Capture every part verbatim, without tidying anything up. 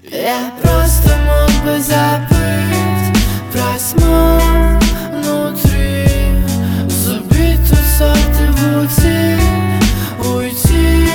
Я просто мог бы забыть про смог внутри, забить тут сорты в уйти, уйти,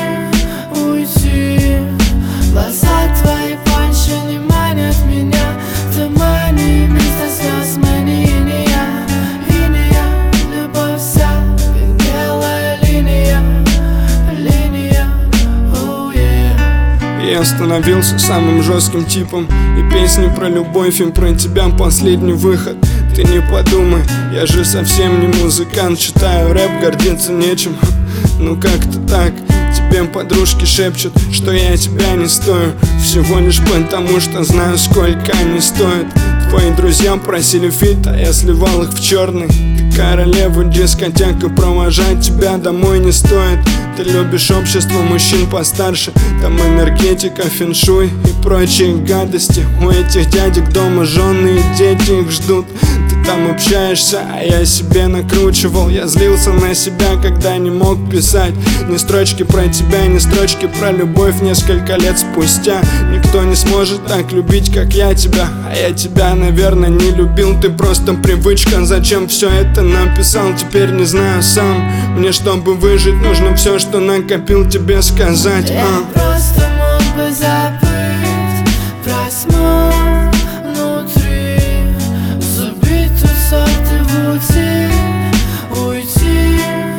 уйти. Глаза твои больше не манят меня, ты мани вместо слез мани не я, и не я, любовь вся, как белая линия, линия, oh yeah. Я становился самым жестким типом, и песни про любовь им про тебя последний выход. Ты не подумай, я же совсем не музыкант, читаю рэп, гордиться нечем. Ну как-то так. Тебе подружки шепчут, что я тебя не стою, всего лишь потому, что знаю, сколько они стоят. Твои друзья просили фит, а я сливал их в черный. Ты королева дискотек, и провожать тебя домой не стоит. Ты любишь общество мужчин постарше, там энергетика, феншуй и прочие гадости. У этих дядек дома жены и дети их ждут. Ты там общаешься, а я себе накручивал. Я злился на себя, когда не мог писать ни строчки про тебя, ни строчки про любовь. Несколько лет спустя никто не сможет так любить, как я тебя. А я тебя, наверное, не любил, ты просто привычка. Зачем все это написал, теперь не знаю сам. Мне, чтобы выжить, нужно все, что накопил, тебе сказать. Я а. просто мог бы забыть про смог внутри, забить тут сорты в уйти, уйти,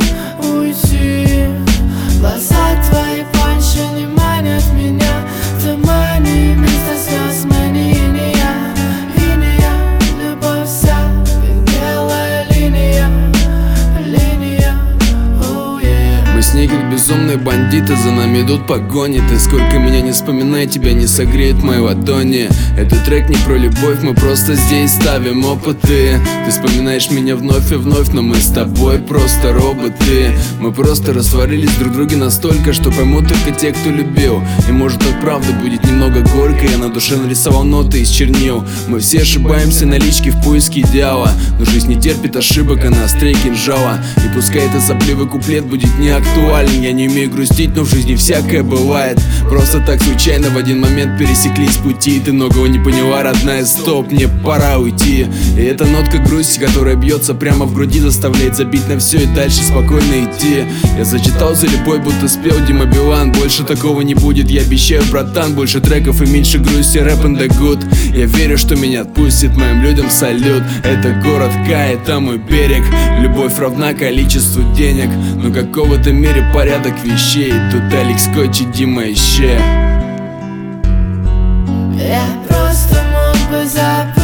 уйти. Глаза твои больше не манят меня, ты мани вместо слез мани не я, и не я, любовь вся, как белая линия, линия, oh yeah. Мы с ней как безумные бандиты, за нами идут погони. Ты сколько меня не вспоминай, тебя не согреет мои ладони. Этот трек не про любовь, мы просто здесь ставим опыты. Ты вспоминаешь меня вновь и вновь, но мы с тобой просто роботы. Мы просто растворились друг в друге настолько, что поймут только те, кто любил. И может от правды будет немного горько, я на душе нарисовал ноты из чернил. Мы все ошибаемся на личке в поиске идеала, но жизнь не терпит ошибок, она острее кинжала. И пускай этот сопливый куплет будет не актуален, я не умею грустить, но в жизни всякое бывает. Просто так случайно в один момент пересеклись пути. Ты многого не поняла, родная, стоп, мне пора уйти. И эта нотка грусти, которая бьется прямо в груди, заставляет забить на все и дальше спокойно идти. Я зачитал за любовь, будто спел Дима Билан. Больше такого не будет, я обещаю, братан. Больше треков и меньше грусти, рэп and the good. Я верю, что меня отпустит, моим людям салют. Это город Кай, там мой берег. Любовь равна количеству денег, но в какого-то мере порядок вещей. Тут Алекс Коч и Дима Еще. Я просто мог бы забыть